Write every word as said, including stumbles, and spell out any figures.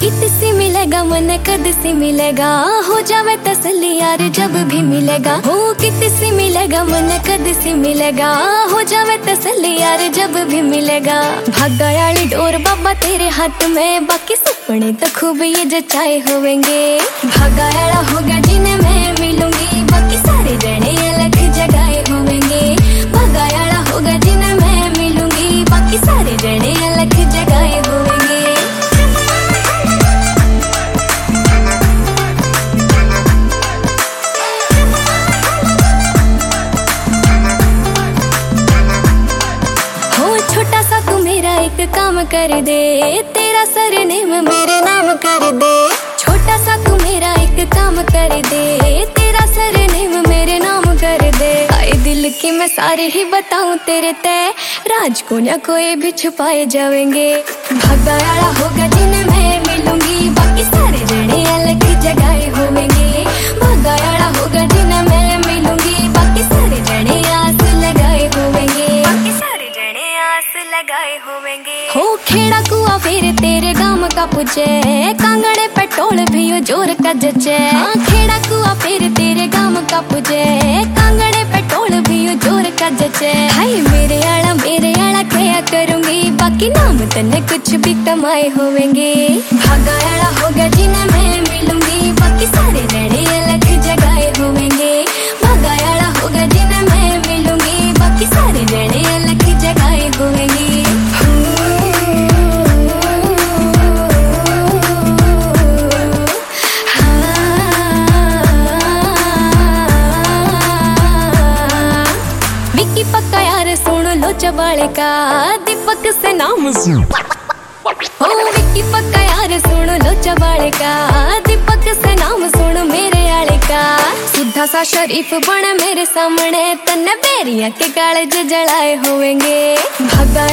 कित सी मिलेगा मन कद सी मिलेगा, हो जावे तसल्ली यार जब भी मिलेगा। हो कित सी मिलेगा मन कद सी मिलेगा, हो जावे तसल्ली यार जब भी मिलेगा। भागा वाली डोर बाबा तेरे हाथ में, बाकी सपने तो खूब ये जचाए होवेंगे। भागा वाला होगा जिन्हें मैं मिलूंगी, बाकी सारे जने अलग जगाए होवेंगे। भागा वाला होगा जिन्हें मैं मिलूंगी, बाकी सारे जने अलग जगाए होवेंगे। छोटा सा तू मेरा एक काम कर दे, तेरा सरनेम मेरे नाम कर दे। छोटा सा तू मेरा एक काम कर दे, तेरा सरनेम मेरे नाम कर दे। आए दिल की मैं सारे ही बताऊं तेरे तय, राज को न कोई भी छुपाए जाएंगे। भागा वाला होगा जिन्हें मैं मिलूंगी, बाकी सारे जने अलग जगाए होंगे। भागा वाला होगा जिन्हें मैं मिलूंगी, बाकी सारे जने आस लगाए होंगे। लगाए होवेंगे। हो खेड़ा कुआ फिर तेरे गांव का पूछे, कांगड़े पेट्रोल भी हो जोर का जचे। हाँ खेड़ा कुआ फिर तेरे गांव का पूछे, कांगड़े पेट्रोल भी हो जोर का जचे। हाय मेरे आला मेरे आला क्या करूंगी, बाकी नाम तन्ने कुछ भी कमाए होवेंगे। भागा आला होगा जिन्हें मैं मिलूंगी, बाकी सारे जने अलग जगाए होवेंगे। भागा आला होगा जिन्हें मैं मिलूंगी, बाकी सारे जने अलग जगाए होवेंगे। विक्की पक्का यार सुन लो चबाले का, दीपक से नाम सुन। ओ विक्की पक्का यार सुन लो चबाले का, दीपक से नाम सुन मेरे आले का। सीधा सा शरीफ बन मेरे सामने, तन्ने बेरिया के काले जलाए होवेंगे। भागा